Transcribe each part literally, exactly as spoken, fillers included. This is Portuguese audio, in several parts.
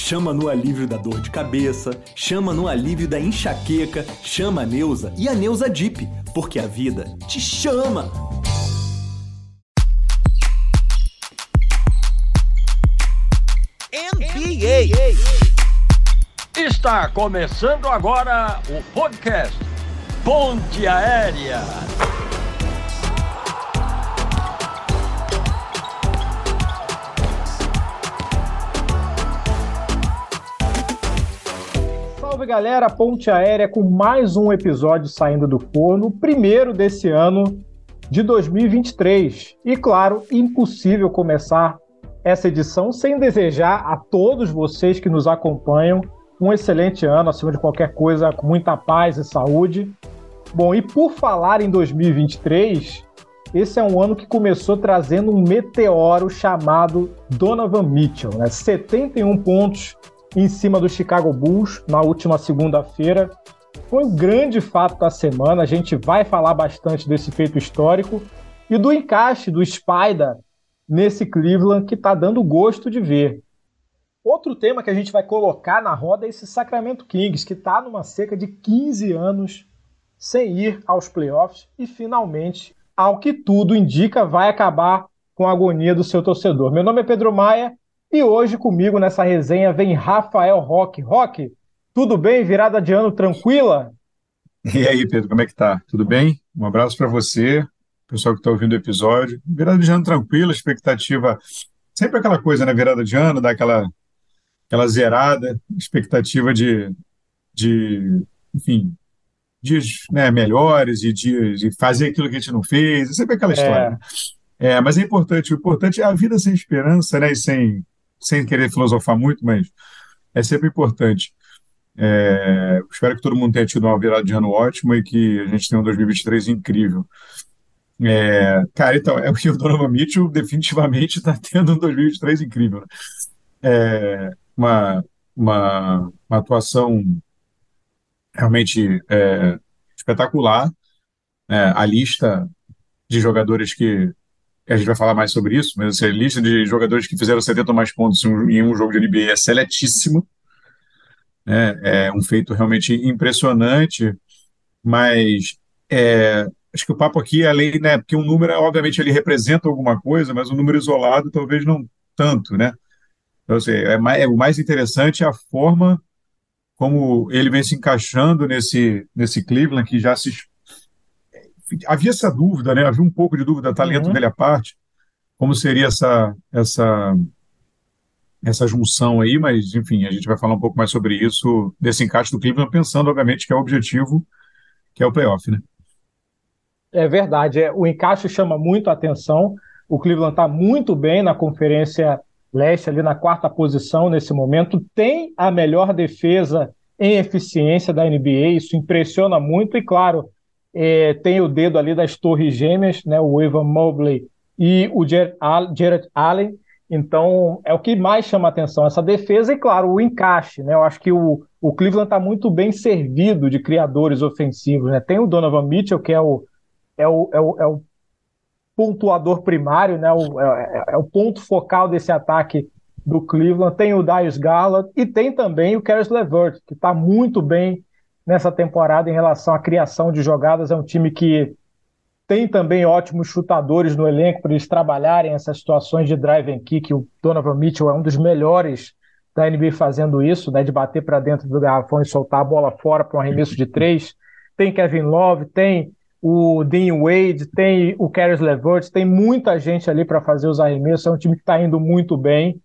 chama no alívio da dor de cabeça, chama no alívio da enxaqueca, chama a Neusa e a Neusa Deep, porque a vida te chama! N B A. Está começando agora o podcast Ponte Aérea. Salve galera, Ponte Aérea com mais um episódio saindo do forno, o primeiro desse ano de dois mil e vinte e três. E claro, impossível começar essa edição sem desejar a todos vocês que nos acompanham um excelente ano, acima de qualquer coisa, com muita paz e saúde. Bom, e por falar em dois mil e vinte e três, esse é um ano que começou trazendo um meteoro chamado Donovan Mitchell, né? setenta e um pontos em cima do Chicago Bulls na última segunda-feira. Foi um grande fato da semana, a gente vai falar bastante desse feito histórico e do encaixe do Spider nesse Cleveland que está dando gosto de ver. Outro tema que a gente vai colocar na roda é esse Sacramento Kings, que está numa seca de quinze anos sem ir aos playoffs e finalmente, ao que tudo indica, vai acabar com a agonia do seu torcedor. Meu nome é Pedro Maia e hoje comigo nessa resenha vem Rafael Roque. Roque, tudo bem? Virada de ano tranquila? E aí, Pedro, como é que tá? Tudo bem? Um abraço para você, pessoal que está ouvindo o episódio. Virada de ano tranquila, expectativa... Sempre aquela coisa, né? Virada de ano, dá aquela, aquela zerada, expectativa de, de enfim, dias, né, melhores e de, de fazer aquilo que a gente não fez. É sempre aquela história. Né? É, mas é importante. O importante é a vida sem esperança, né? E sem, sem querer filosofar muito, mas é sempre importante. É, espero que todo mundo tenha tido uma virada de ano ótima e que a gente tenha um dois mil e vinte e três incrível. É, cara, então, é o que o Donovan Mitchell definitivamente está tendo um dois mil e vinte e três incrível. Né? É, uma, uma, uma atuação realmente é, espetacular. É, a lista de jogadores que... A gente vai falar mais sobre isso, mas assim, a lista de jogadores que fizeram setenta ou mais pontos em um, em um jogo de N B A é seletíssima. Né? É um feito realmente impressionante, mas... É, acho que o papo aqui é além, né? Porque um número, obviamente, ele representa alguma coisa, mas um número isolado talvez não tanto, né? Então, assim, é mais, é, o mais interessante é a forma como ele vem se encaixando nesse, nesse Cleveland, que já se... Havia essa dúvida, né? Havia um pouco de dúvida, talento Uhum. dele à parte, como seria essa, essa, essa junção aí, mas, enfim, a gente vai falar um pouco mais sobre isso, desse encaixe do Cleveland, pensando, obviamente, que é o objetivo, que é o playoff, né? É verdade, é, o encaixe chama muito a atenção. O Cleveland está muito bem na Conferência Leste, ali na quarta posição nesse momento. Tem a melhor defesa em eficiência da N B A, isso impressiona muito. E, claro, é, tem o dedo ali das torres gêmeas, né, o Evan Mobley e o Jarrett Allen. Então, é o que mais chama a atenção, essa defesa e, claro, o encaixe. Né? Eu acho que o, o Cleveland está muito bem servido de criadores ofensivos. Né? Tem o Donovan Mitchell, que é o É o, é, o, é o pontuador primário, né? o, é, é o ponto focal desse ataque do Cleveland. Tem o Darius Garland e tem também o Caris LeVert, que está muito bem nessa temporada em relação à criação de jogadas. É um time que tem também ótimos chutadores no elenco para eles trabalharem essas situações de drive and kick. O Donovan Mitchell é um dos melhores da N B A fazendo isso, né? De bater para dentro do garrafão e soltar a bola fora para um arremesso de três. Tem Kevin Love, tem o Dean Wade, tem o Caris LeVert, tem muita gente ali para fazer os arremessos. É um time que está indo muito bem,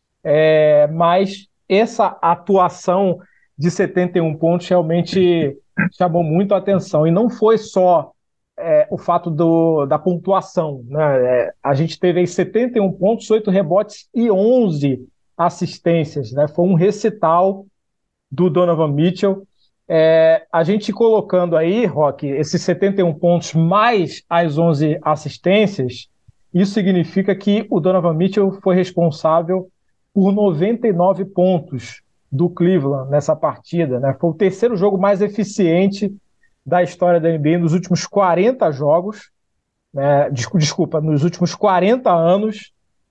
é, mas essa atuação de setenta e um pontos realmente chamou muito a atenção, e não foi só é, o fato do, da pontuação, né? É, a gente teve aí setenta e um pontos, oito rebotes e onze assistências, né? Foi um recital do Donovan Mitchell. É, a gente colocando aí, Roque, esses setenta e um pontos mais as onze assistências, isso significa que o Donovan Mitchell foi responsável por noventa e nove pontos do Cleveland nessa partida. Né? Foi o terceiro jogo mais eficiente da história da N B A nos últimos quarenta jogos, né? Desculpa, nos últimos quarenta anos,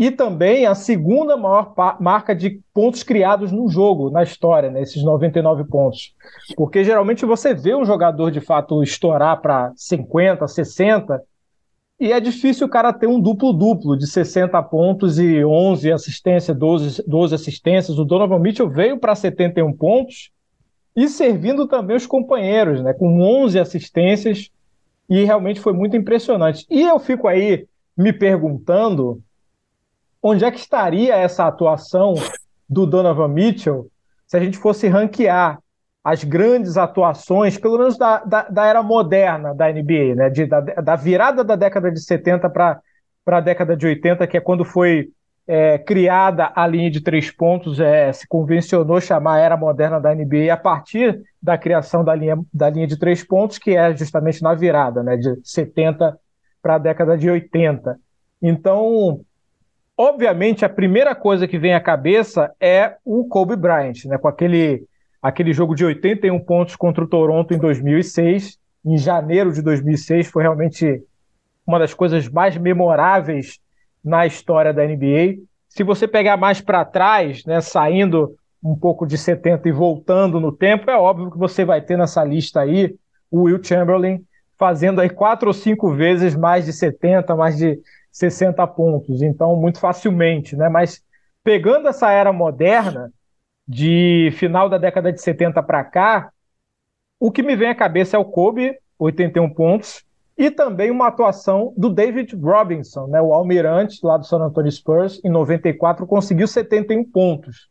e também a segunda maior marca de pontos criados num jogo, na história, né, esses noventa e nove pontos. Porque geralmente você vê um jogador de fato estourar para cinquenta, sessenta, e é difícil o cara ter um duplo-duplo de sessenta pontos e onze assistências, doze, doze assistências. O Donovan Mitchell veio para setenta e um pontos e servindo também os companheiros, né, com onze assistências, e realmente foi muito impressionante. E eu fico aí me perguntando onde é que estaria essa atuação do Donovan Mitchell se a gente fosse ranquear as grandes atuações, pelo menos da, da, da era moderna da N B A, né? De, da, da virada da década de setenta para a década de oitenta, que é quando foi é, criada a linha de três pontos, é, se convencionou chamar a era moderna da N B A a partir da criação da linha, da linha de três pontos, que é justamente na virada, né? De setenta para a década de oitenta. Então, obviamente, a primeira coisa que vem à cabeça é o Kobe Bryant, né? Com aquele, aquele jogo de oitenta e um pontos contra o Toronto em dois mil e seis. Em janeiro de dois mil e seis, foi realmente uma das coisas mais memoráveis na história da N B A. Se você pegar mais para trás, né, saindo um pouco de setenta e voltando no tempo, é óbvio que você vai ter nessa lista aí o Wilt Chamberlain fazendo aí quatro ou cinco vezes mais de setenta, mais de sessenta pontos, então muito facilmente, né? Mas pegando essa era moderna, de final da década de setenta para cá, o que me vem à cabeça é o Kobe, oitenta e um pontos, e também uma atuação do David Robinson, né? O almirante lá do San Antonio Spurs, em noventa e quatro, conseguiu setenta e um pontos.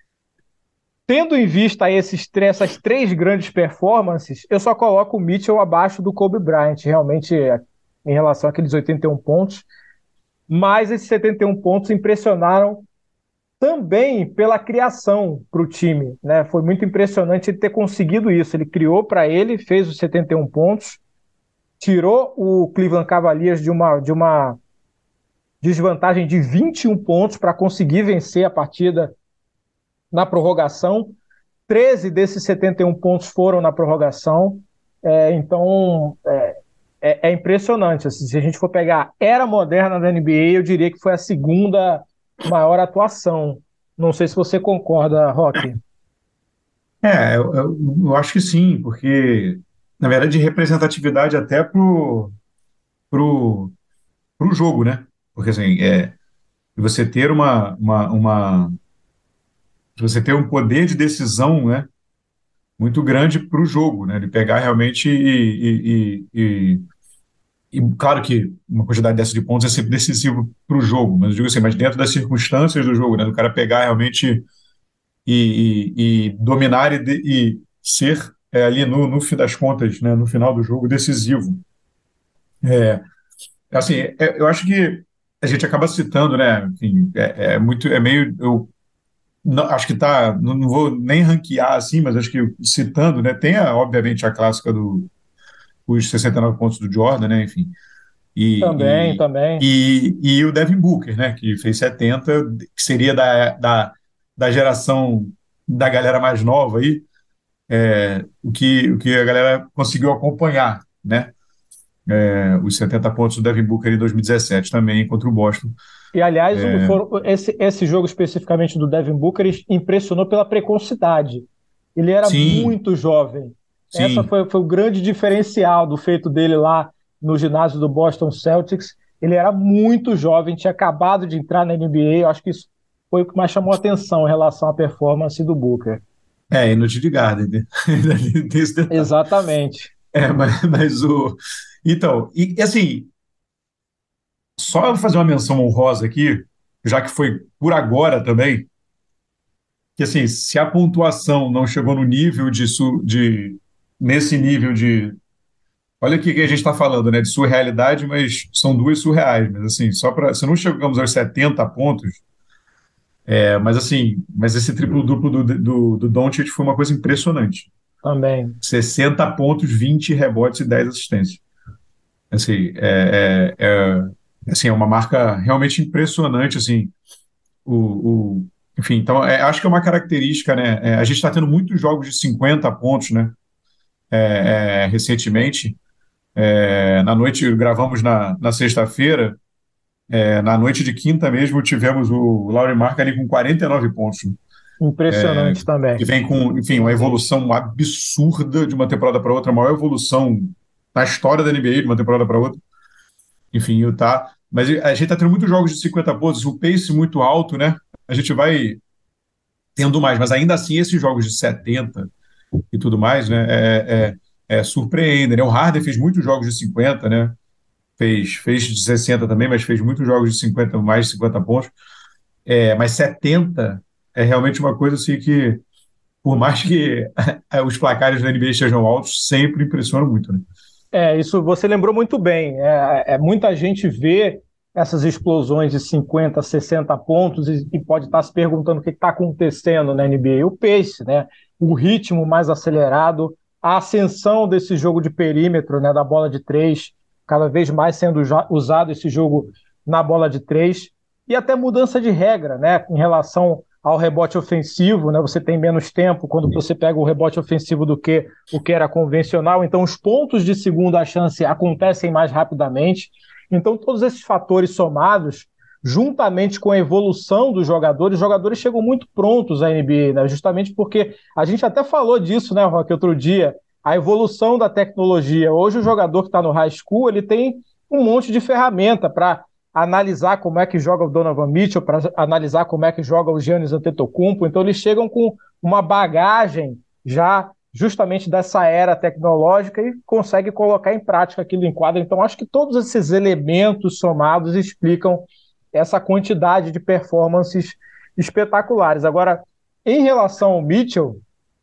Tendo em vista esses, essas três grandes performances, eu só coloco o Mitchell abaixo do Kobe Bryant, realmente, em relação àqueles oitenta e um pontos. Mas esses setenta e um pontos impressionaram também pela criação para o time, né? Foi muito impressionante ele ter conseguido isso. Ele criou para ele, fez os setenta e um pontos, tirou o Cleveland Cavaliers de uma, de uma desvantagem de vinte e um pontos para conseguir vencer a partida na prorrogação. treze desses setenta e um pontos foram na prorrogação. É, então, é, É, é impressionante. Assim, se a gente for pegar a era moderna da N B A, eu diria que foi a segunda maior atuação. Não sei se você concorda, Roque. É, eu, eu, eu acho que sim, porque, na verdade, representatividade até pro, pro, pro jogo, né? Porque, assim, é, você ter uma, uma, uma você ter um poder de decisão, né, muito grande para o jogo, né? De pegar realmente e, e, e, e, e, claro que uma quantidade dessa de pontos é sempre decisivo para o jogo, mas eu digo assim, mas dentro das circunstâncias do jogo, né? Do cara pegar realmente e, e, e dominar e, de, e ser é, ali no, no fim das contas, né, no final do jogo, decisivo. É, assim, é, eu acho que a gente acaba citando, né, enfim, é, é muito, é meio, eu não, acho que tá, não, não vou nem ranquear assim, mas acho que citando, né, tem a, obviamente a clássica do os sessenta e nove pontos do Jordan, né, enfim, Também, e, também. e, e, e o Devin Booker, né, que fez setenta, que seria da, da, da geração da galera mais nova aí, é, o, que, o que a galera conseguiu acompanhar, né, é, os setenta pontos do Devin Booker em dois mil e dezessete também contra o Boston. E, aliás, o, foram, esse, esse jogo especificamente do Devin Booker impressionou pela precocidade. Ele era Sim, muito jovem. Essa sim. foi, foi o grande diferencial do feito dele lá no ginásio do Boston Celtics. Ele era muito jovem, tinha acabado de entrar na N B A. Eu acho que isso foi o que mais chamou a atenção em relação à performance do Booker. É, e no T D Garden, né? Tem esse detalhe. Exatamente. É, mas, mas o... Então, e assim, só eu fazer uma menção honrosa aqui, já que foi por agora também, que assim, se a pontuação não chegou no nível de, su, de nesse nível de, olha o que que a gente está falando, né, de surrealidade, mas são duas surreais, mas assim, só para, se não chegamos aos setenta pontos, é, mas assim, mas esse triplo-duplo do, do, do Doncic foi uma coisa impressionante. Também. sessenta pontos, vinte rebotes e dez assistências. Assim, é, é, é, assim, é uma marca realmente impressionante, assim, o, o enfim, então, é, acho que é uma característica, né, é, a gente está tendo muitos jogos de cinquenta pontos, né, é, é, recentemente, é, na noite, gravamos na, na sexta-feira, É, na noite de quinta mesmo, tivemos o Lauri Markkanen com quarenta e nove pontos, Impressionante também. que vem com, enfim, uma evolução absurda de uma temporada para outra, a maior evolução na história da N B A de uma temporada para outra. Enfim, Utah. Mas a gente está tendo muitos jogos de cinquenta pontos, o pace muito alto, né? A gente vai tendo mais, mas ainda assim esses jogos de setenta e tudo mais, né? É, é, é surpreende, né? O Harden fez muitos jogos de cinquenta, né? Fez, fez de sessenta também, mas fez muitos jogos de cinquenta, mais de cinquenta pontos. É, mas setenta é realmente uma coisa assim que, por mais que os placares da N B A estejam altos, sempre impressionam muito, né? É, isso você lembrou muito bem. É, é, muita gente vê essas explosões de cinquenta, sessenta pontos e, e pode estar se perguntando o que está acontecendo na N B A. O pace, né? O ritmo mais acelerado, a ascensão desse jogo de perímetro, né? Da bola de três, cada vez mais sendo usado esse jogo na bola de três, e até mudança de regra, né? Em relação ao rebote ofensivo, né? Você tem menos tempo quando você pega o rebote ofensivo do que o que era convencional, então os pontos de segunda chance acontecem mais rapidamente. Então todos esses fatores somados, juntamente com a evolução dos jogadores, os jogadores chegam muito prontos à N B A, né? Justamente porque a gente até falou disso, né, Roque, outro dia, a evolução da tecnologia. Hoje o jogador que está no high school, ele tem um monte de ferramenta para analisar como é que joga o Donovan Mitchell, para analisar como é que joga o Giannis Antetokounmpo. Então eles chegam com uma bagagem já justamente dessa era tecnológica e conseguem colocar em prática aquilo em quadra. Então acho que todos esses elementos somados explicam essa quantidade de performances espetaculares. Agora, em relação ao Mitchell,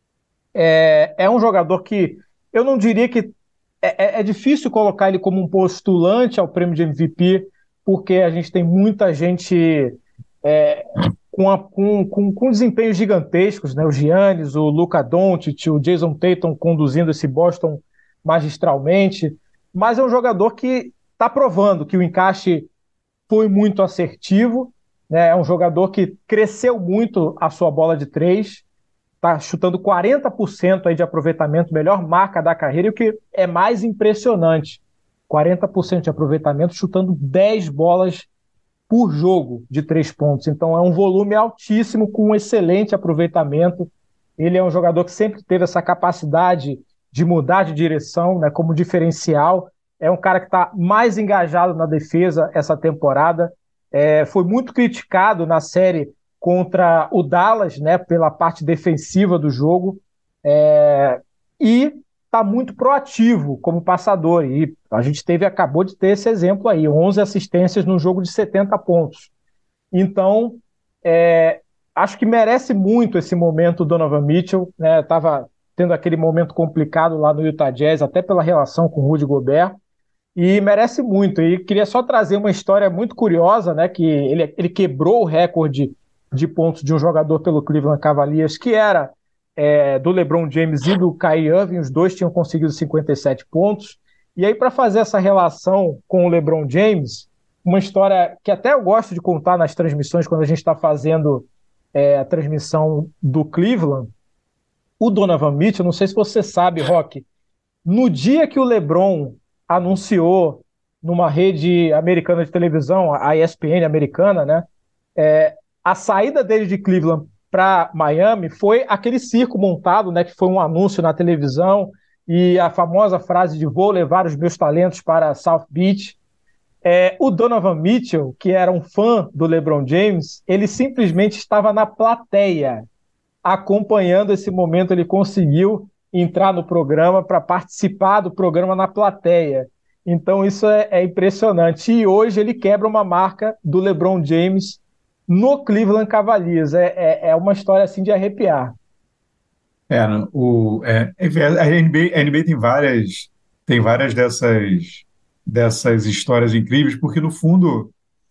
é, é um jogador que eu não diria que é, é difícil colocar ele como um postulante ao prêmio de M V P, porque a gente tem muita gente é, com, a, com, com, com desempenhos gigantescos, né? O Giannis, o Luka Doncic, o Jason Tatum conduzindo esse Boston magistralmente, mas é um jogador que está provando que o encaixe foi muito assertivo, né? É um jogador que cresceu muito a sua bola de três, está chutando quarenta por cento aí de aproveitamento, melhor marca da carreira, e o que é mais impressionante, quarenta por cento de aproveitamento, chutando dez bolas por jogo de três pontos. Então é um volume altíssimo, com um excelente aproveitamento. Ele é um jogador que sempre teve essa capacidade de mudar de direção, né, como diferencial. É um cara que está mais engajado na defesa essa temporada. É, foi muito criticado na série contra o Dallas, né, pela parte defensiva do jogo. É, e está muito proativo como passador, e a gente teve, acabou de ter esse exemplo aí, onze assistências num jogo de setenta pontos. Então, é, acho que merece muito esse momento o Donovan Mitchell, né? Estava tendo aquele momento complicado lá no Utah Jazz, até pela relação com o Rudy Gobert, e merece muito. E queria só trazer uma história muito curiosa, né? Que ele, ele quebrou o recorde de pontos de um jogador pelo Cleveland Cavaliers, que era É, do LeBron James e do Kyrie Irving. Os dois tinham conseguido cinquenta e sete pontos. E aí, para fazer essa relação com o LeBron James, uma história que até eu gosto de contar nas transmissões, quando a gente está fazendo é, a transmissão do Cleveland, o Donovan Mitchell, não sei se você sabe, Roque, no dia que o LeBron anunciou numa rede americana de televisão, a E S P N americana, né, é, a saída dele de Cleveland para Miami, foi aquele circo montado, né, que foi um anúncio na televisão, e a famosa frase de vou levar os meus talentos para South Beach. É, o Donovan Mitchell, que era um fã do LeBron James, ele simplesmente estava na plateia, acompanhando esse momento. Ele conseguiu entrar no programa para participar do programa na plateia. Então isso é, é impressionante. E hoje ele quebra uma marca do LeBron James no Cleveland Cavaliers. É, é, é uma história assim de arrepiar. É, no- o, é, é, a N B A, a N B A tem várias, tem várias dessas, dessas histórias incríveis, porque no fundo,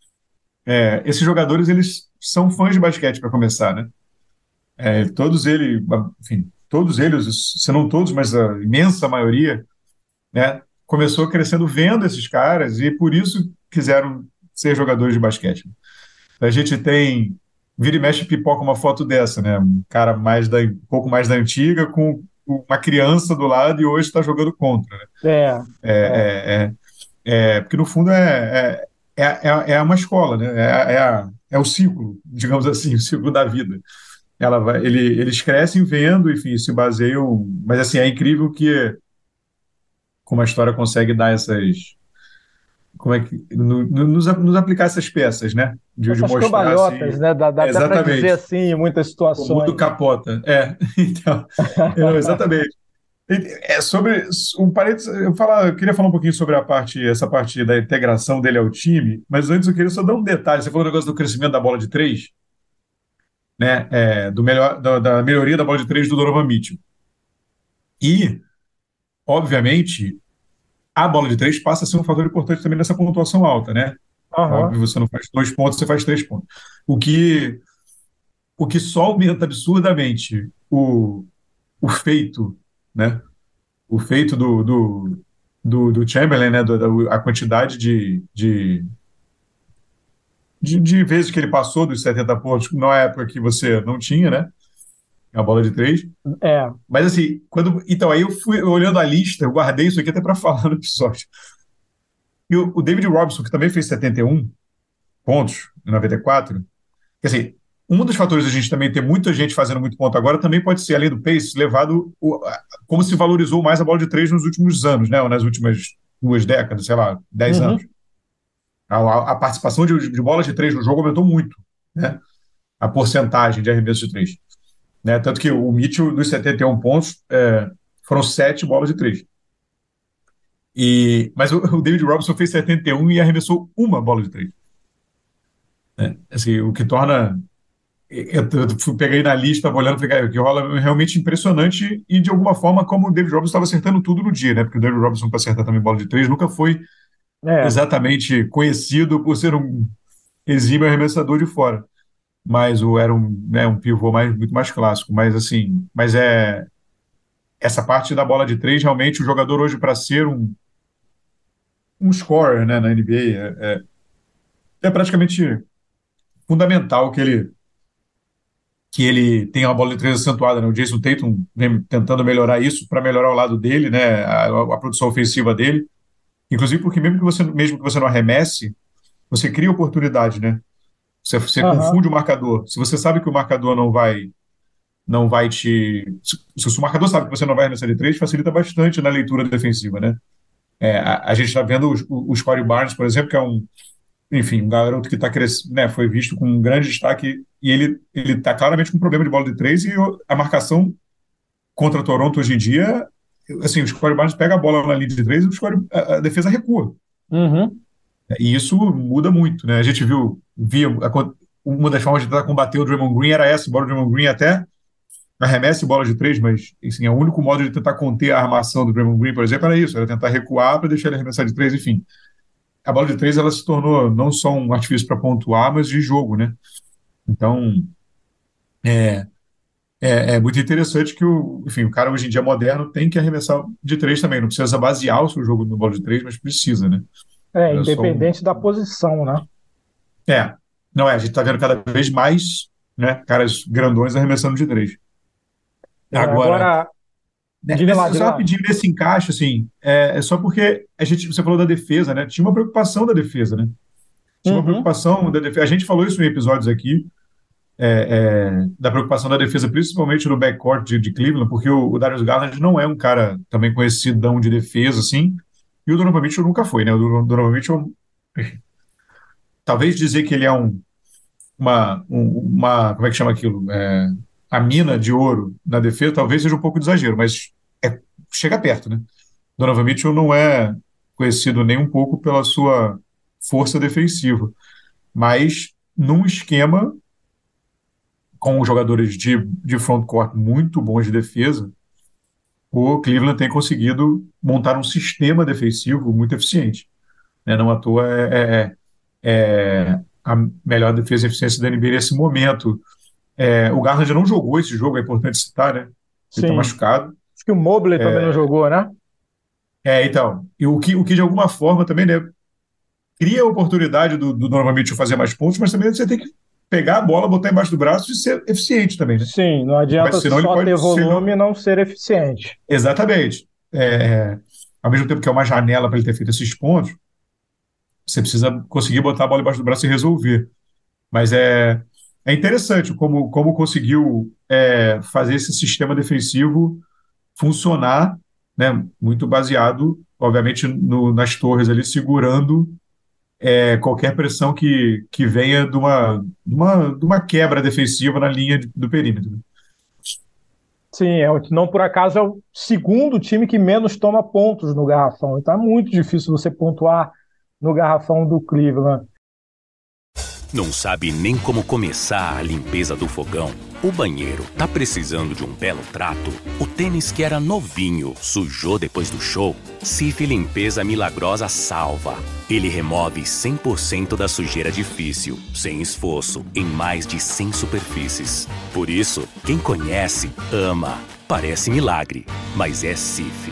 é, esses jogadores eles são fãs de basquete para começar, né? É, todos eles, enfim, todos eles, se não todos, mas a imensa maioria, né, começou crescendo vendo esses caras e por isso quiseram ser jogadores de basquete. A gente tem, vira e mexe, pipoca uma foto dessa, né? Um cara mais da, um pouco mais da antiga, com uma criança do lado e hoje está jogando contra, né? É, É, é. é, é, é, porque no fundo é, é, é, é uma escola, né? É, é, a- é o ciclo, digamos assim, o ciclo da vida. Ela vai, ele, eles crescem vendo, enfim, se baseiam. Mas assim, é incrível que como a história consegue dar essas. Como é que. no- no- nos, nos aplicar essas peças, né? De, de Essas mostrar cambalhotas, assim. né? Dá, dá até para dizer Exatamente. assim em muitas O mundo situações. capota. É, então. Não, exatamente. É sobre um parênteses, eu, falar, eu queria falar um pouquinho sobre a parte, essa parte da integração dele ao time, mas antes eu queria só dar um detalhe. Você falou o negócio do crescimento da bola de três, né? É, do melhor, da, da melhoria da bola de três do Donovan Mitchell. E, obviamente, a bola de três passa a ser um fator importante também nessa pontuação alta, né? Aham. Óbvio, você não faz dois pontos, você faz três pontos. O que, o que só aumenta absurdamente o, o feito, né? O feito do, do, do, do Chamberlain, né? Do, da- a quantidade de, de, de, de vezes que ele passou dos setenta pontos, na época que você não tinha, né? A bola de três. É. Mas assim, quando. Então, aí eu fui olhando a lista, eu guardei isso aqui até para falar no episódio. E o, o David Robinson, que também fez setenta e um pontos em noventa e quatro, quer dizer, um dos fatores da gente também ter muita gente fazendo muito ponto agora também pode ser, além do pace, levado o, a, como se valorizou mais a bola de três nos últimos anos, né? Ou nas últimas duas décadas, sei lá, dez anos. Uhum. A, a, a participação de, de bolas de três no jogo aumentou muito, né? A porcentagem de arremessos de três. Né? Tanto que o Mitchell, dos setenta e um pontos, é, foram sete bolas de três. E, mas o, o David Robinson fez setenta e um e arremessou uma bola de três. Né? Assim, o que torna. Eu, eu fui- peguei na lista, estava olhando, falei, cara, o que rola é realmente impressionante e, de alguma forma, como o David Robinson estava acertando tudo no dia, né? Porque o David Robinson, para acertar também bola de três, nunca foi É. exatamente conhecido por ser um exímio arremessador de fora. Mas o era um, né, um pivô mais, muito mais clássico. Mas, assim, mas é essa parte da bola de três, realmente, o jogador hoje, para ser um, um scorer, né, na N B A, é, é praticamente fundamental que ele que ele tenha uma bola de três acentuada, né? O Jason Tatum vem tentando melhorar isso para melhorar o lado dele, né? A, a produção ofensiva dele. Inclusive porque mesmo que você mesmo que você não arremesse, você cria oportunidade, né? Você, você Aham. confunde o marcador. Se você sabe que o marcador não vai não vai te se, se o marcador sabe que você não vai arremessar de três, facilita bastante na leitura defensiva, né? É, a, a gente está vendo o, o Scottie Barnes, por exemplo, que é um enfim, um garoto que está crescendo, né, foi visto com um grande destaque e ele ele está claramente com um problema de bola de três e a marcação contra Toronto hoje em dia, assim, o Scottie Barnes pega a bola na linha de três e o Scottie, a, a defesa recua. Uhum. E isso muda muito, né? A gente viu, via a, uma das formas de tentar combater o Draymond Green era essa, embora o Draymond Green até arremesse bola de três, mas assim, o único modo de tentar conter a armação do Draymond Green, por exemplo, era isso, era tentar recuar para deixar ele arremessar de três, enfim. A bola de três ela se tornou não só um artifício para pontuar, mas de jogo, né? Então, é, é, é muito interessante que o, enfim, o cara hoje em dia moderno tem que arremessar de três também. Não precisa basear o seu jogo no bola de três, mas precisa, né? É, Não é só um. independente da posição, né? É, não é. A gente está vendo cada vez mais, né, caras grandões arremessando de três. É, Agora, agora, né, diga lá, nesse, diga só lá. rapidinho nesse encaixe, assim, é, é só porque a gente, você falou da defesa, né? Tinha uma preocupação da defesa, né? Tinha uma Uhum. preocupação da defesa. A gente falou isso em episódios aqui, é, é, da preocupação da defesa, principalmente no backcourt de, de Cleveland, porque o, o Darius Garland não é um cara também conhecidão de defesa, assim, e o Donovan Mitchell nunca foi, né? O Donovan Mitchell, talvez dizer que ele é um, uma, um- uma, como é que chama aquilo? É, a mina de ouro na defesa, talvez seja um pouco de exagero, mas é, chega perto, né? Donovan Mitchell não é conhecido nem um pouco pela sua força defensiva, mas num esquema com os jogadores de, de front-court muito bons de defesa, o Cleveland tem conseguido montar um sistema defensivo muito eficiente. Né? Não à toa é, é, é a melhor defesa e eficiência da N B A nesse momento. É, o Garland não jogou esse jogo, é importante citar, né? Ele está Sim. machucado. Acho que o Mobley também não jogou, né? É, então, e o que, o que de alguma forma também, né, cria a oportunidade do, do Donovan Mitchell fazer mais pontos, mas também você tem que pegar a bola, botar embaixo do braço e ser eficiente também, né? Sim, não Mas adianta senão ele só ter pode ser. volume e não ser eficiente. Exatamente. É, ao mesmo tempo que é uma janela para ele ter feito esses pontos, você precisa conseguir botar a bola embaixo do braço e resolver. Mas é, é interessante como, como conseguiu é, fazer esse sistema defensivo funcionar, né, muito baseado, obviamente, no, nas torres ali, segurando é, qualquer pressão que, que venha de uma, de uma, de uma quebra defensiva na linha de- do perímetro. Sim, é, o- não por acaso é o segundo time que menos toma pontos no garrafão. Então é muito difícil você pontuar no garrafão do Cleveland. Não sabe nem como começar a limpeza do fogão? O banheiro tá precisando de um belo trato? O tênis que era novinho sujou depois do show? Cif Limpeza Milagrosa salva. Ele remove cem por cento da sujeira difícil, sem esforço, em mais de cem superfícies. Por isso, quem conhece, ama. Parece milagre, mas é Cif.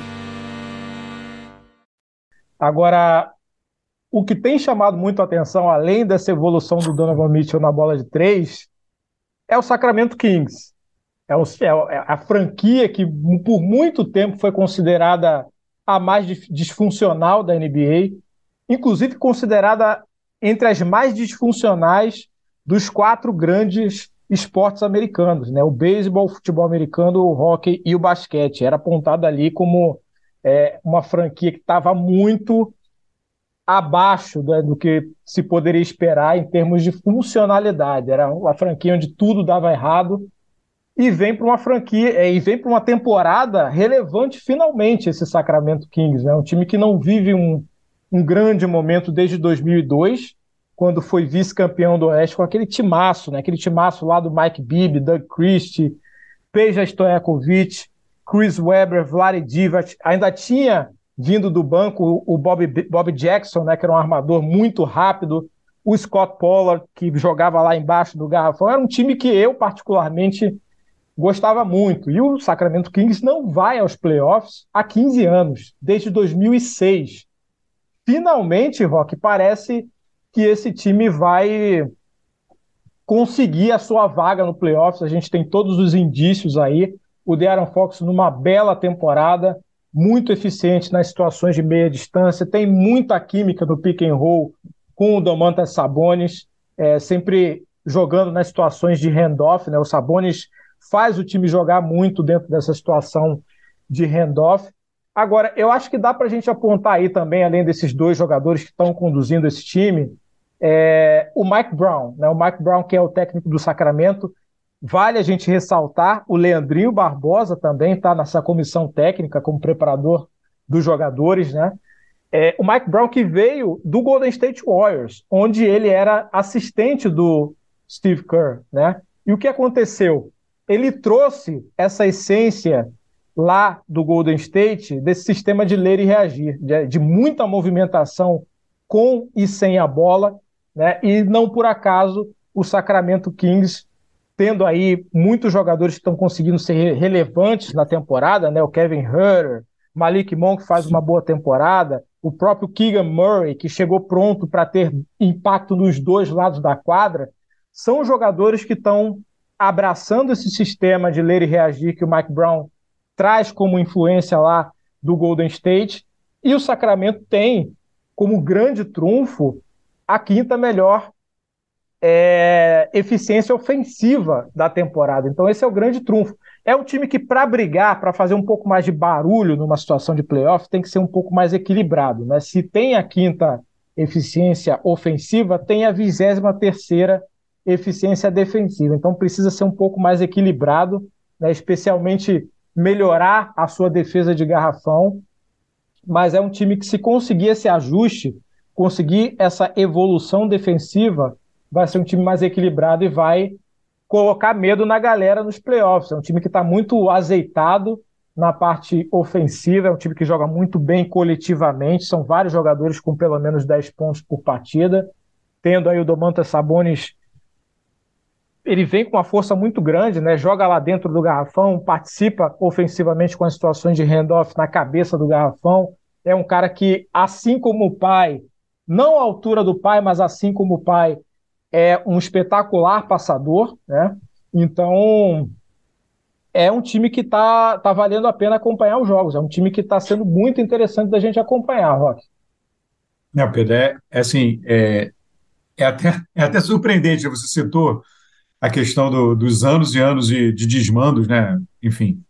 Agora, o que tem chamado muito a atenção, além dessa evolução do Donovan Mitchell na bola de três, é o Sacramento Kings. É, o- é o- é a franquia que por muito tempo foi considerada a mais dif- disfuncional da N B A, inclusive considerada entre as mais disfuncionais dos quatro grandes esportes americanos, né? O beisebol, o futebol americano, o hóquei e o basquete. Era apontado ali como é, uma franquia que estava muito abaixo, né, do que se poderia esperar em termos de funcionalidade. Era uma franquia onde tudo dava errado e vem para uma franquia é, e vem para uma temporada relevante finalmente esse Sacramento Kings, né? Um time que não vive um, um grande momento desde dois mil e dois, quando foi vice-campeão do Oeste com aquele timaço, né? Aquele timaço lá do Mike Bibby, Doug Christie, Peja Stojakovic, Chris Webber, Vlade Divac, ainda tinha vindo do banco o Bob, Bob Jackson, né, que era um armador muito rápido, o Scott Pollard, que jogava lá embaixo do garrafão. Era um time que eu, particularmente, gostava muito. E o Sacramento Kings não vai aos playoffs há quinze anos, desde dois mil e seis. Finalmente, Rock, parece que esse time vai conseguir a sua vaga no playoffs. A gente tem todos os indícios aí. O De'Aaron Fox numa bela temporada, muito eficiente nas situações de meia distância, tem muita química no pick and roll com o Domantas Sabonis, é, sempre jogando nas situações de handoff, né? O Sabonis faz o time jogar muito dentro dessa situação de handoff. Agora, eu acho que dá para a gente apontar aí também, além desses dois jogadores que estão conduzindo esse time, é, o Mike Brown, né? O Mike Brown, que é o técnico do Sacramento. Vale a gente ressaltar, o Leandrinho Barbosa também está nessa comissão técnica como preparador dos jogadores, né? É, o Mike Brown, que veio do Golden State Warriors, onde ele era assistente do Steve Kerr, né? E o que aconteceu? Ele trouxe essa essência lá do Golden State, desse sistema de ler e reagir, de, de muita movimentação com e sem a bola, né? E não por acaso o Sacramento Kings, tendo aí muitos jogadores que estão conseguindo ser relevantes na temporada, né? O Kevin Huerter, Malik Monk faz uma boa temporada, o próprio Keegan Murray, que chegou pronto para ter impacto nos dois lados da quadra, são jogadores que estão abraçando esse sistema de ler e reagir que o Mike Brown traz como influência lá do Golden State, e o Sacramento tem como grande trunfo a quinta melhor É, eficiência ofensiva da temporada. Então esse é o grande trunfo. É um time que, para brigar, para fazer um pouco mais de barulho numa situação de playoff, tem que ser um pouco mais equilibrado, né? Se tem a quinta eficiência ofensiva, tem a vigésima terceira eficiência defensiva. Então precisa ser um pouco mais equilibrado, né? Especialmente melhorar a sua defesa de garrafão. Mas é um time que, se conseguir esse ajuste, conseguir essa evolução defensiva, vai ser um time mais equilibrado e vai colocar medo na galera nos playoffs. É um time que está muito azeitado na parte ofensiva, é um time que joga muito bem coletivamente, são vários jogadores com pelo menos dez pontos por partida, tendo aí o Domantas Sabonis, ele vem com uma força muito grande, né? Joga lá dentro do garrafão, participa ofensivamente com as situações de handoff na cabeça do garrafão, é um cara que, assim como o pai, não à altura do pai, mas assim como o pai, é um espetacular passador, né? Então é um time que está tá valendo a pena acompanhar os jogos, é um time que está sendo muito interessante da gente acompanhar, Rock. Não, Pedro, é, é assim, é, é até, é até surpreendente. Você citou a questão do- dos anos e anos de, de desmandos, né? Enfim,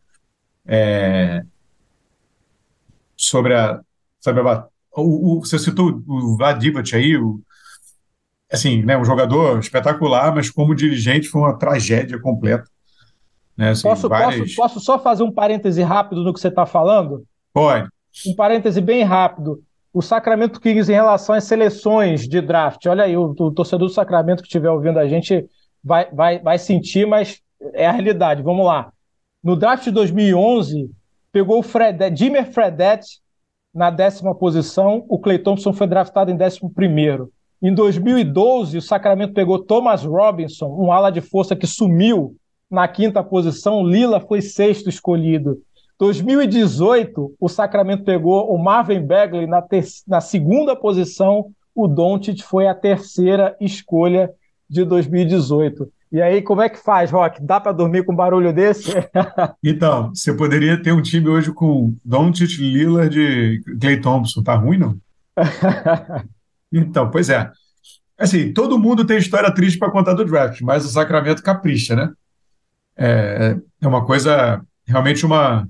sobre a, sobre a, o, o- você citou o Vlad Divac aí, o, assim, né? Um jogador espetacular, mas como dirigente foi uma tragédia completa, né? Assim, Posso, posso, várias. posso só fazer um parêntese rápido no que você está falando? Pode. Um parêntese bem rápido. O Sacramento Kings em relação às seleções de draft. Olha aí, o, o torcedor do Sacramento que estiver ouvindo a gente vai, vai, vai sentir, mas é a realidade. Vamos lá. No draft de dois mil e onze, pegou o Fredette, Jimmy Fredette na décima posição, o Klay Thompson foi draftado em décimo primeiro. Em dois mil e doze, o Sacramento pegou Thomas Robinson, um ala de força que sumiu na quinta posição, o Lila foi sexto escolhido. dois mil e dezoito, o Sacramento pegou o Marvin Bagley na, ter- na segunda posição, o Doncic foi a terceira escolha de dois mil e dezoito. E aí, como é que faz, Rock? Dá para dormir com um barulho desse? Então, você poderia ter um time hoje com Doncic, Lillard e Klay Thompson. Tá ruim, não? Então, pois é. Assim, todo mundo tem história triste para contar do draft, mas o Sacramento capricha, né? É, é uma coisa, realmente uma,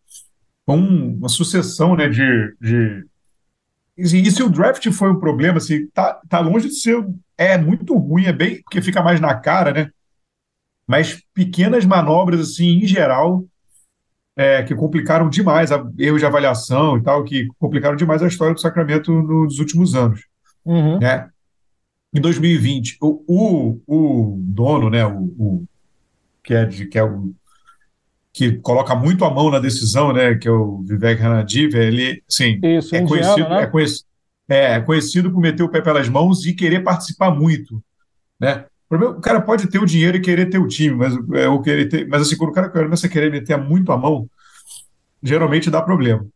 um- uma sucessão, né, de, de... E se e se o draft foi um problema, assim, tá, tá longe de ser... É muito ruim, é bem... Porque fica mais na cara, né? Mas pequenas manobras, assim, em geral, é, que complicaram demais, a, erros de avaliação e tal, que complicaram demais a história do Sacramento nos últimos anos, Uhum. né? Em dois mil e vinte, o, o, o dono, né, o, o- que é, de, que é o que coloca muito a mão na decisão, né, que é o Vivek Ranadive, ele, sim, Isso, é indiano, conhecido, é, né? conhec, é, é conhecido por meter o pé pelas mãos e querer participar muito, né? O problema, o cara pode ter o dinheiro e querer ter o time, mas, é, o querer ter, mas assim, quando o cara começa a querer meter muito a mão, geralmente dá problema.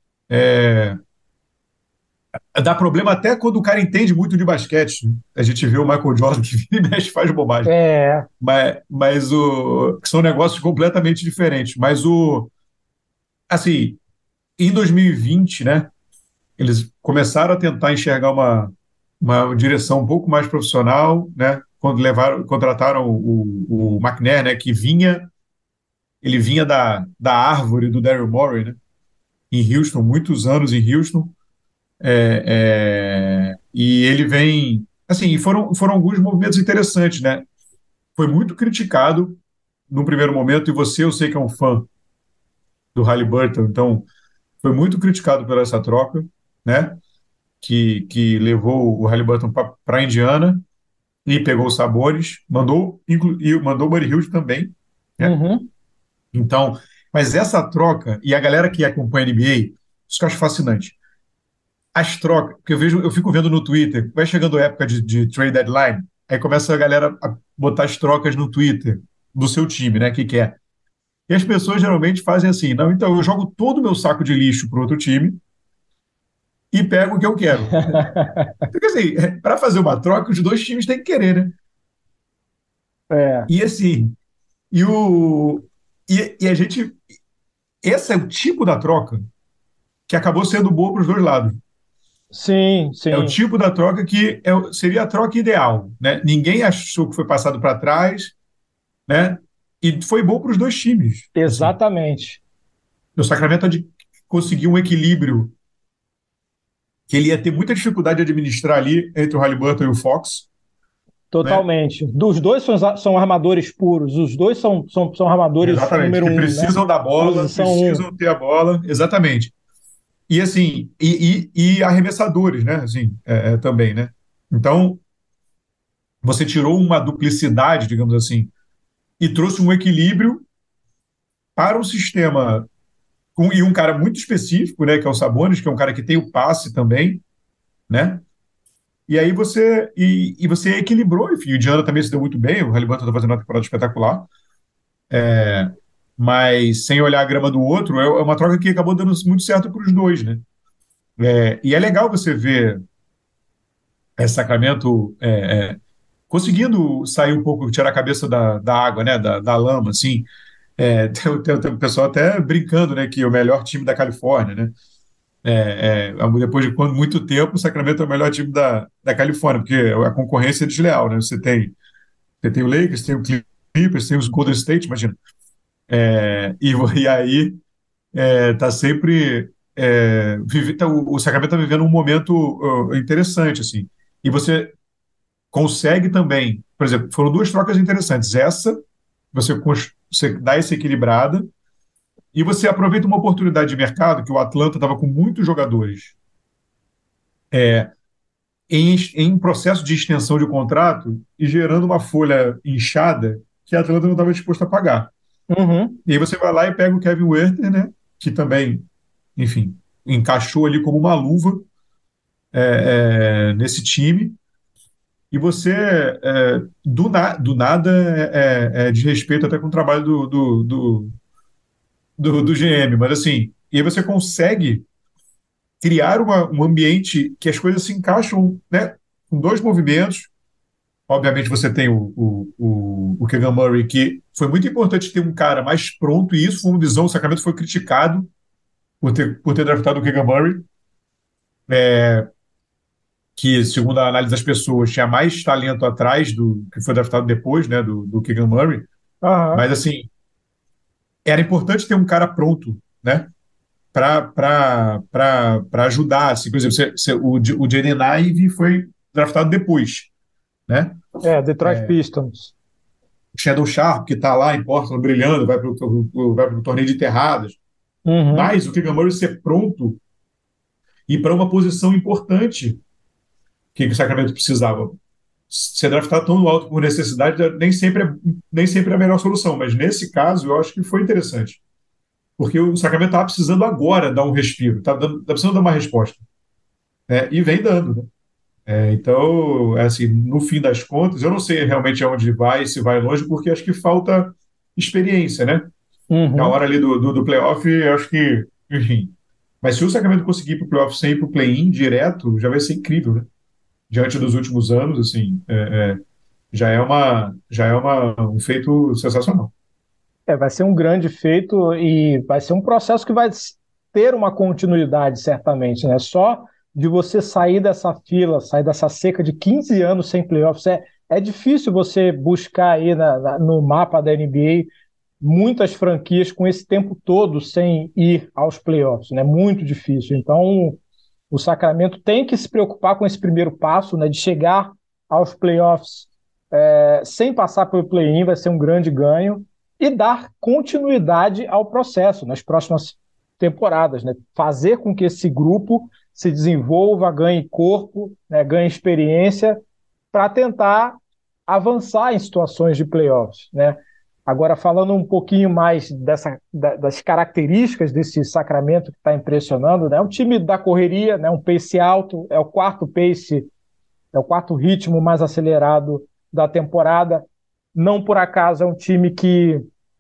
Dá problema até quando o cara entende muito de basquete, né? A gente vê o Michael Jordan que vira e mexe faz bobagem. É, Mas, mas o, que são negócios completamente diferentes. Mas o, assim, em dois mil e vinte, né, eles começaram a tentar enxergar uma, uma direção um pouco mais profissional, né, quando levaram, contrataram o, o McNair, né, que vinha, ele vinha da, da árvore do Daryl Morey, né, em Houston, muitos anos em Houston, é, é, e ele vem, assim, e foram, foram alguns movimentos interessantes, né, foi muito criticado no primeiro momento, e você, eu sei que é um fã do Halliburton, então foi muito criticado por essa troca, né? Que, que levou o Halliburton para Indiana e pegou os sabores, mandou, inclu, e mandou o Buddy Hield também, né? uhum. Então, mas essa troca, e a galera que acompanha a N B A, isso que eu acho fascinante. As trocas, porque eu vejo, eu fico vendo no Twitter, vai chegando a época de, de trade deadline, aí começa a galera a botar as trocas no Twitter do seu time, né? Que quer. E as pessoas geralmente fazem assim, não, então eu jogo todo o meu saco de lixo para outro time e pego o que eu quero. Então, quer dizer, para fazer uma troca, os dois times têm que querer, né? É, E assim, e o e, e a gente, esse é o tipo da troca que acabou sendo boa para os dois lados. sim, É o sim, tipo da troca que é, o- seria a troca ideal, né? Ninguém achou que foi passado para trás, né? E foi bom para os dois times. Assim, exatamente. o Sacramento ad- conseguiu um equilíbrio que ele ia ter muita dificuldade de administrar ali entre o Halliburton e o Fox, né? Totalmente. Dos dois são, são armadores puros. Os dois são, são, são armadores Exatamente, número que um, né? precisam da bola, Posição um. precisam ter a bola, exatamente. E assim, e, e, e arremessadores, né? Assim, é, é, também, né? Então, você tirou uma duplicidade, digamos assim, e trouxe um equilíbrio para um sistema com, e um cara muito específico, né? Que é o Sabonis, que é um cara que tem o passe também, né? E aí você e, e você equilibrou, enfim, o Indiana também se deu muito bem, o Halliburton está fazendo uma temporada espetacular, mas sem olhar a grama do outro, é é uma troca que acabou dando muito certo para os dois, né? É, e é legal você ver é, Sacramento é, é, conseguindo sair um pouco, tirar a cabeça da, da água, né? Da, da lama, assim. É, tem, tem, tem o pessoal até brincando, né? Que é o melhor time da Califórnia, né? É, é, depois de quando, muito tempo, o Sacramento é o melhor time da, da Califórnia, porque a concorrência é desleal, né? Você tem, você tem o Lakers, tem o Clippers, tem os Golden State, imagina. É, e, e aí é, tá sempre é, vive, tá, o, o Sacramento está vivendo um momento uh, interessante, assim. E você consegue também, por exemplo, foram duas trocas interessantes. Essa, você, cons- você dá essa equilibrada e você aproveita uma oportunidade de mercado que o Atlanta estava com muitos jogadores em, em processo de extensão de contrato e gerando uma folha inchada que a Atlanta não estava disposta a pagar. Uhum. E aí você vai lá e pega o Kevin Huerter, né, que também, enfim, encaixou ali como uma luva é, é, nesse time. E você, é, do, na, do nada, é, é, é desrespeito até com o trabalho do, do, do, do, do G M, mas assim, e aí você consegue criar uma, um ambiente que as coisas se encaixam, né, com dois movimentos. Obviamente você tem o, o, o, o Keegan Murray, que foi muito importante ter um cara mais pronto, e isso foi uma visão, o Sacramento foi criticado por ter, por ter draftado o Keegan Murray, é, que, segundo a análise das pessoas, tinha mais talento atrás do que foi draftado depois, né, do, do Keegan Murray. Aham. Mas, assim, era importante ter um cara pronto, né, para ajudar. Assim, por exemplo, você, você, o, J- o Jaden Ivey foi draftado depois, né? É, Detroit Pistons. O Shadow Sharp, que está lá em Portland brilhando, vai para o vai pro torneio de enterradas. Uhum. Mas o Keegan Murray ser pronto e para uma posição importante que o Sacramento precisava. Ser draftado tão alto por necessidade nem sempre, é, nem sempre é a melhor solução, mas nesse caso eu acho que foi interessante. Porque o Sacramento estava precisando agora dar um respiro, estava tá precisando dar uma resposta, né? E vem dando, né? É, então, é assim, no fim das contas, eu não sei realmente aonde vai, se vai longe, porque acho que falta experiência, né? Na Uhum. hora ali do, do, do playoff, eu acho que, enfim. Mas se o Sacramento conseguir ir para o playoff sem ir para o play-in direto, já vai ser incrível, né? Diante dos últimos anos, assim, é, é, já é uma, já é uma, um feito sensacional. É, vai ser um grande feito e vai ser um processo que vai ter uma continuidade, certamente, né? Só de você sair dessa fila, sair dessa seca de quinze anos sem playoffs, é, é difícil você buscar aí na, na, no mapa da N B A muitas franquias com esse tempo todo sem ir aos playoffs, né? Muito difícil. Então, o Sacramento tem que se preocupar com esse primeiro passo, né? De chegar aos playoffs é, sem passar pelo play-in, vai ser um grande ganho, e dar continuidade ao processo nas próximas temporadas, né? Fazer com que esse grupo se desenvolva, ganhe corpo, né? Ganhe experiência para tentar avançar em situações de playoffs, né? Agora, falando um pouquinho mais dessa, das características desse Sacramento que está impressionando, né? É um time da correria, né? Um pace alto, é o quarto pace, é o quarto ritmo mais acelerado da temporada. Não por acaso é um time que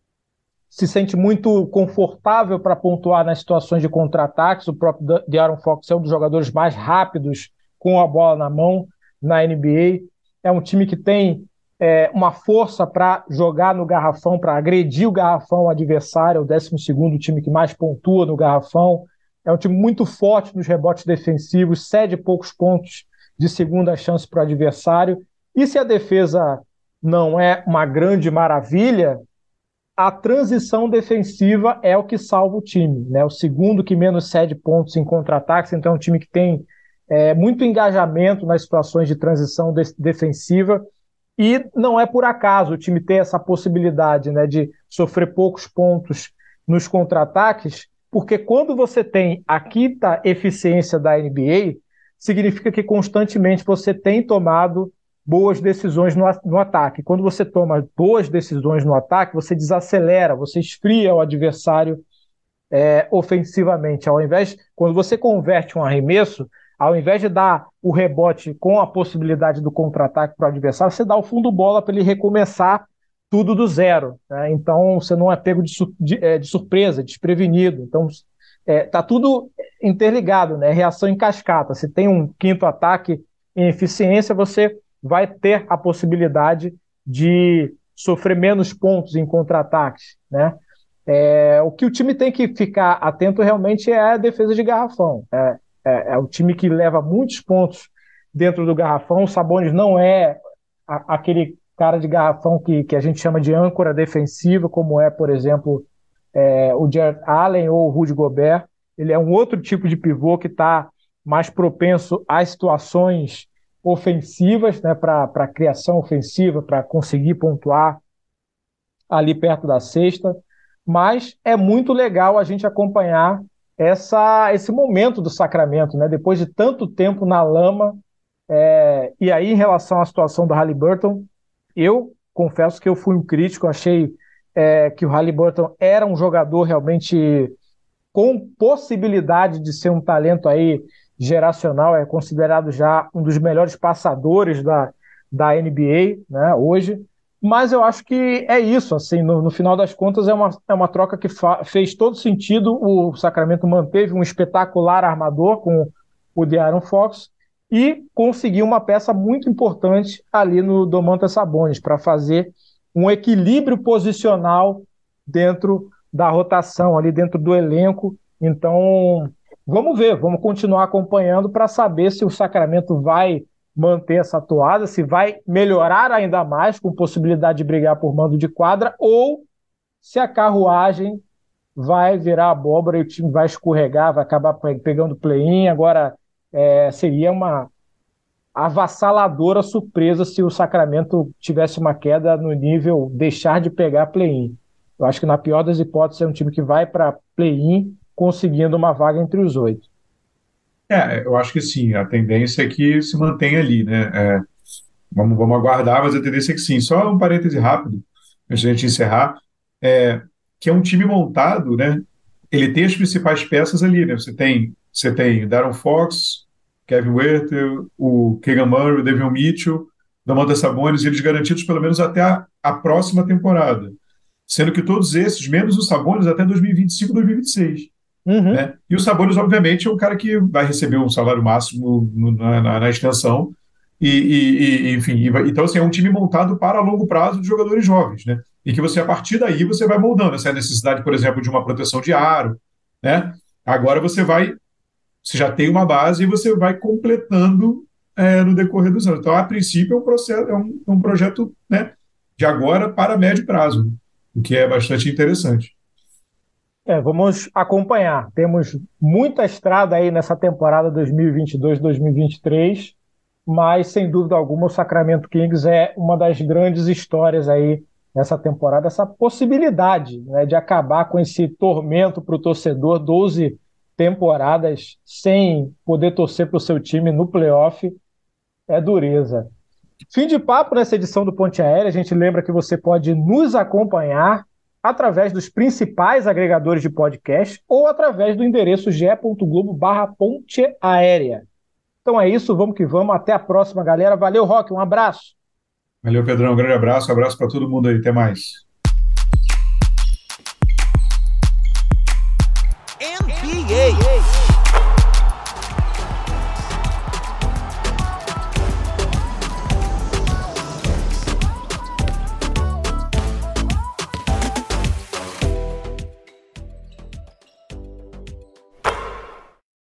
se sente muito confortável para pontuar nas situações de contra-ataques. O próprio De'Aaron Fox é um dos jogadores mais rápidos com a bola na mão na N B A. É um time que tem é, uma força para jogar no garrafão, para agredir o garrafão o adversário. É o décimo segundo time que mais pontua no garrafão. É um time muito forte nos rebotes defensivos, cede poucos pontos de segunda chance para o adversário. E se a defesa não é uma grande maravilha, a transição defensiva é o que salva o time, né? O segundo que menos cede pontos em contra-ataques, então é um time que tem é, muito engajamento nas situações de transição de- defensiva, e não é por acaso o time ter essa possibilidade, né, de sofrer poucos pontos nos contra-ataques, porque quando você tem a quinta eficiência da N B A, significa que constantemente você tem tomado boas decisões no, no ataque. Quando você toma boas decisões no ataque, você desacelera, você esfria o adversário é, ofensivamente. Ao invés, quando você converte um arremesso, ao invés de dar o rebote com a possibilidade do contra-ataque para o adversário, você dá o fundo bola para ele recomeçar tudo do zero, né? Então você não é pego de, de, é, de surpresa, desprevenido. Então está é, tudo interligado, né? Reação em cascata. Se tem um quinto ataque em eficiência, você vai ter a possibilidade de sofrer menos pontos em contra-ataques, né? É, o que o time tem que ficar atento realmente é a defesa de garrafão. É, é, é o time que leva muitos pontos dentro do garrafão. O Sabonis não é a, aquele cara de garrafão que, que a gente chama de âncora defensiva, como é, por exemplo, é, o Jarrett Allen ou o Rudy Gobert. Ele é um outro tipo de pivô que está mais propenso às situações ofensivas, né, para a criação ofensiva, para conseguir pontuar ali perto da cesta. Mas é muito legal a gente acompanhar essa, esse momento do Sacramento, né? Depois de tanto tempo na lama. É, e aí, em relação à situação do Haliburton, eu confesso que eu fui um crítico, achei é, que o Haliburton era um jogador realmente com possibilidade de ser um talento aí geracional, é considerado já um dos melhores passadores da, da N B A, né, hoje. Mas eu acho que é isso, assim, no, no final das contas é uma, é uma troca que fa- fez todo sentido. O Sacramento manteve um espetacular armador com o De'Aaron Fox e conseguiu uma peça muito importante ali no Domantas Sabonis para fazer um equilíbrio posicional dentro da rotação, ali dentro do elenco. Então, vamos ver, vamos continuar acompanhando para saber se o Sacramento vai manter essa toada, se vai melhorar ainda mais com possibilidade de brigar por mando de quadra ou se a carruagem vai virar abóbora e o time vai escorregar, vai acabar pegando play-in. Agora, é, seria uma avassaladora surpresa se o Sacramento tivesse uma queda no nível deixar de pegar play-in. Eu acho que na pior das hipóteses é um time que vai para play-in conseguindo uma vaga entre os oito. É, eu acho que sim, a tendência é que se mantenha ali, né? É, vamos, vamos aguardar, mas a tendência é que sim. Só um parêntese rápido, antes de a gente encerrar, é, que é um time montado, né? Ele tem as principais peças ali, né? Você tem, você tem Darren Fox, Kevin Huerter, o Keegan Murray, o Davion Mitchell, Domantas Sabonis, eles garantidos pelo menos até a, a próxima temporada. Sendo que todos esses, menos o Sabonis, até dois mil e vinte e cinco, dois mil e vinte e seis. Uhum. Né? E o Sabonis, obviamente, é um cara que vai receber um salário máximo no- na, na- na extensão. E, e- e, enfim, e vai- então assim, é um time montado para longo prazo de jogadores jovens, né? E que você, a partir daí, você vai moldando essa necessidade, por exemplo, de uma proteção de aro, né? Agora você vai, você já tem uma base e você vai completando é, no decorrer dos anos. Então, a princípio, é um processo, é um, é um projeto, né, de agora para médio prazo, o que é bastante interessante. É, vamos acompanhar. Temos muita estrada aí nessa temporada dois mil e vinte e dois, dois mil e vinte e três, mas sem dúvida alguma o Sacramento Kings é uma das grandes histórias aí nessa temporada, essa possibilidade, né, de acabar com esse tormento para o torcedor, doze temporadas sem poder torcer para o seu time no playoff, é dureza. Fim de papo nessa edição do Ponte Aérea. A gente lembra que você pode nos acompanhar através dos principais agregadores de podcast ou através do endereço ge.globo barra ponte aérea. Então é isso, vamos que vamos. Até a próxima, galera. Valeu, Roque, um abraço. Valeu, Pedrão. Um grande abraço. Um abraço para todo mundo aí. Até mais.